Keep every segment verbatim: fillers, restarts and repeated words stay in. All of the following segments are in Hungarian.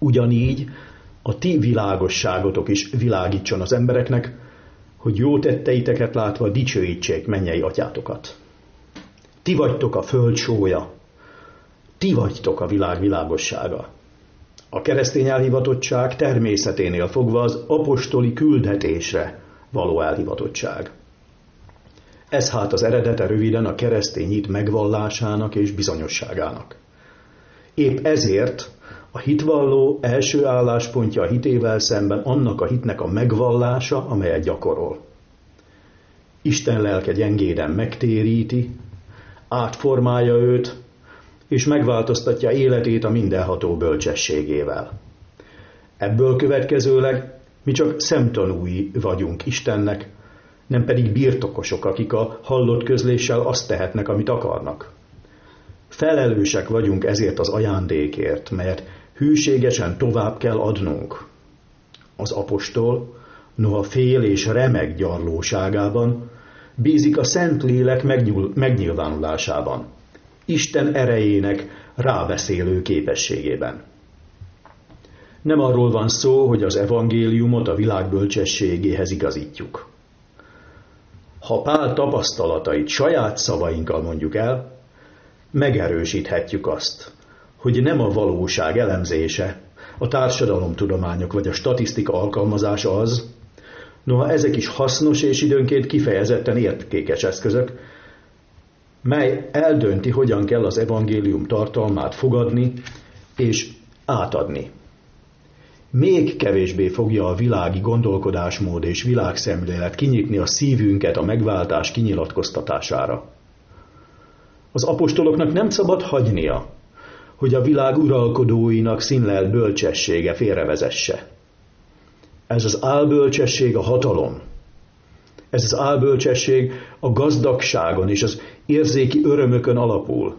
Ugyanígy a ti világosságotok is világítson az embereknek, hogy jó tetteiteket látva dicsőítsék mennyei atyátokat. Ti vagytok a föld sója, ti vagytok a világ világossága. A keresztény elhivatottság természeténél fogva az apostoli küldetésre való elhivatottság. Ez hát az eredete röviden a keresztény hit megvallásának és bizonyosságának. Épp ezért a hitvalló első álláspontja a hitével szemben annak a hitnek a megvallása, amelyet gyakorol. Isten lelke gyengéden megtéríti, átformálja őt, és megváltoztatja életét a mindenható bölcsességével. Ebből következőleg mi csak szemtanúi vagyunk Istennek, nem pedig birtokosok, akik a hallott közléssel azt tehetnek, amit akarnak. Felelősek vagyunk ezért az ajándékért, melyet hűségesen tovább kell adnunk. Az apostol, noha fél és remeg gyarlóságában, bízik a Szentlélek megnyilvánulásában, Isten erejének rábeszélő képességében. Nem arról van szó, hogy az evangéliumot a világ bölcsességéhez igazítjuk. Ha Pál tapasztalatait saját szavainkkal mondjuk el, megerősíthetjük azt, hogy nem a valóság elemzése, a társadalomtudományok vagy a statisztika alkalmazása az, noha ezek is hasznos és időnként kifejezetten értékes eszközök, mely eldönti, hogyan kell az evangélium tartalmát fogadni és átadni. Még kevésbé fogja a világi gondolkodásmód és világszemlélet kinyitni a szívünket a megváltás kinyilatkoztatására. Az apostoloknak nem szabad hagynia, hogy a világ uralkodóinak színlelt bölcsessége félrevezesse. Ez az álbölcsesség a hatalom. Ez az álbölcsesség a gazdagságon és az érzéki örömökön alapul.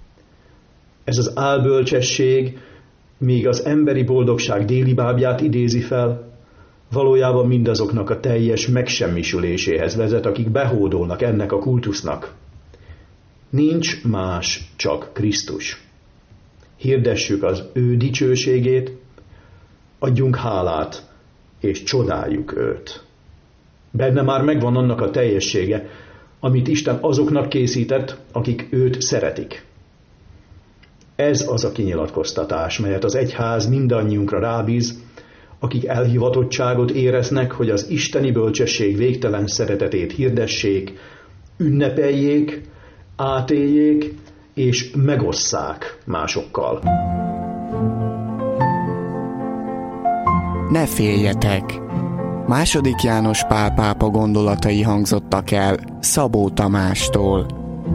Ez az álbölcsesség, míg az emberi boldogság déli bábját idézi fel, valójában mindazoknak a teljes megsemmisüléséhez vezet, akik behódolnak ennek a kultusznak. Nincs más, csak Krisztus. Hirdessük az ő dicsőségét, adjunk hálát, és csodáljuk őt. Benne már megvan annak a teljessége, amit Isten azoknak készített, akik őt szeretik. Ez az a kinyilatkoztatás, melyet az egyház mindannyiunkra rábíz, akik elhivatottságot éreznek, hogy az isteni bölcsesség végtelen szeretetét hirdessék, ünnepeljék, átéljék és megosszák másokkal. Ne féljetek! Második János Pál pápa gondolatai hangzottak el Szabó Tamástól.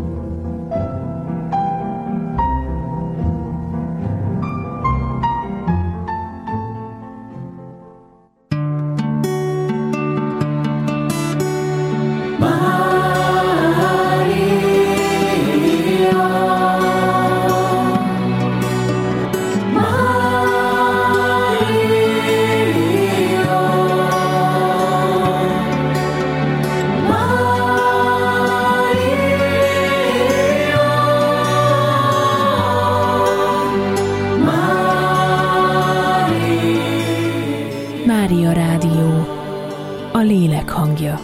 Mária Rádió, a lélek hangja.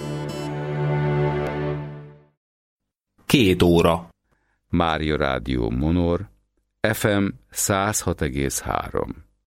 Két óra. Mária Rádió Monor, ef em száz hat egész három.